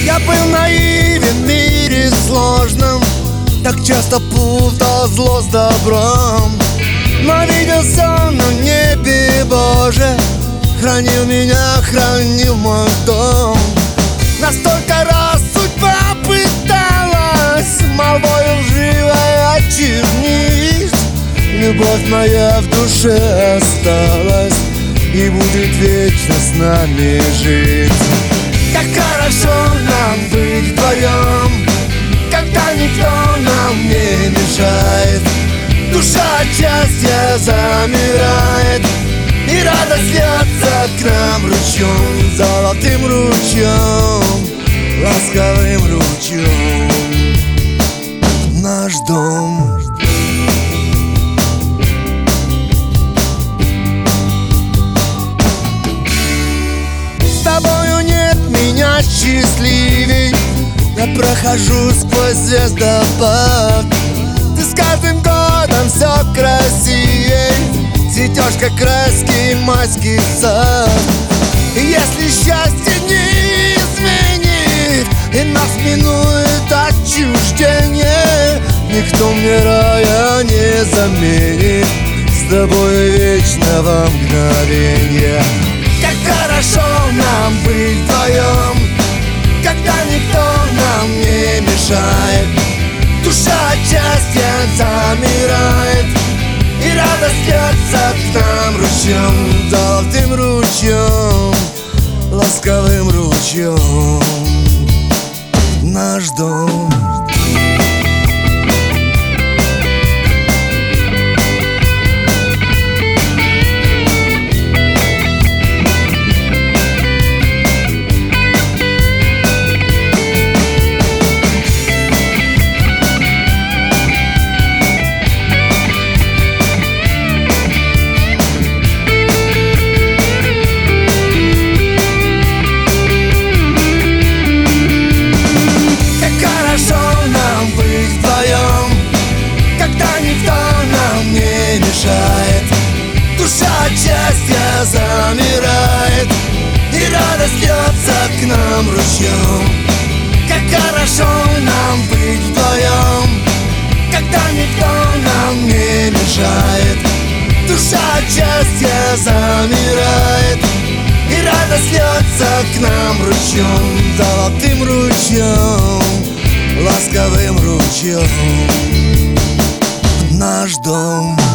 Я был наивен в мире сложном, так часто путал зло с добром. Но видел сон на небе Боже, хранил меня, хранил мой дом. Настолько раз судьба пыталась молвой лживой очернить. Любовь моя в душе осталась и будет вечно с нами жить. Как хорошо нам быть вдвоем, когда никто нам не мешает. Душа от счастья замирает, и радость льется к нам ручьем, золотым ручьем, ласковым ручьем. Наш дом. С тобою нет меня счастливей, я прохожу сквозь звездопад. Ты с каждым годом все красивей, цветешь, как краски майский сад. И если счастье не изменит и нас минует отчуждение, никто мне рая не заменит с тобой вечного мгновения. Как хорошо нам быть вдвоем, когда никто нам не мешает. Душа от счастья замирает, и радость льется к нам ручьем, золотым ручьем, ласковым ручьем. Наш дом. Душа от счастья замирает, и радость льется к нам ручьем. Как хорошо нам быть вдвоем, когда никто нам не мешает. Душа от счастья замирает, и радость льется к нам ручьем, золотым ручьем, ласковым ручьем. Наш дом.